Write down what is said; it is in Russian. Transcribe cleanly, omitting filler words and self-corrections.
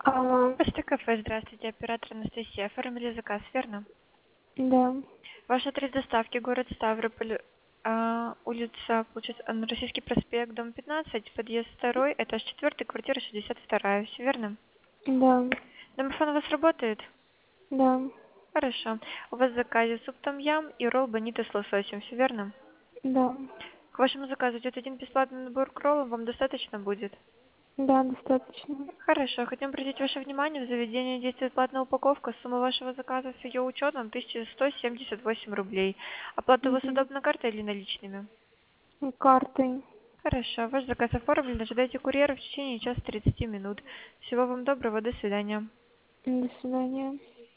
Алло, Почта кафе, здравствуйте, оператор Анастасия. Оформили заказ, верно? да, Ваш адрес доставки, город Ставрополь, улица, получается, Российский проспект, дом 15, подъезд 2, этаж 4, квартира 62, все верно? да, Домофон у вас работает? да, Хорошо. У вас в заказе суп том ям и ролл бонито с лососем, все верно? да, К вашему заказу идет один бесплатный набор к роллам, вам достаточно будет? да, достаточно. Хорошо, хотим обратить ваше внимание, в заведении действует платная упаковка, сумма вашего заказа с ее учетом 1178 рублей. Оплата у вас Угу. удобна картой или наличными? Картой. Хорошо, ваш заказ оформлен, ожидайте курьера в течение часа 30 минут. Всего вам доброго, до свидания. До свидания.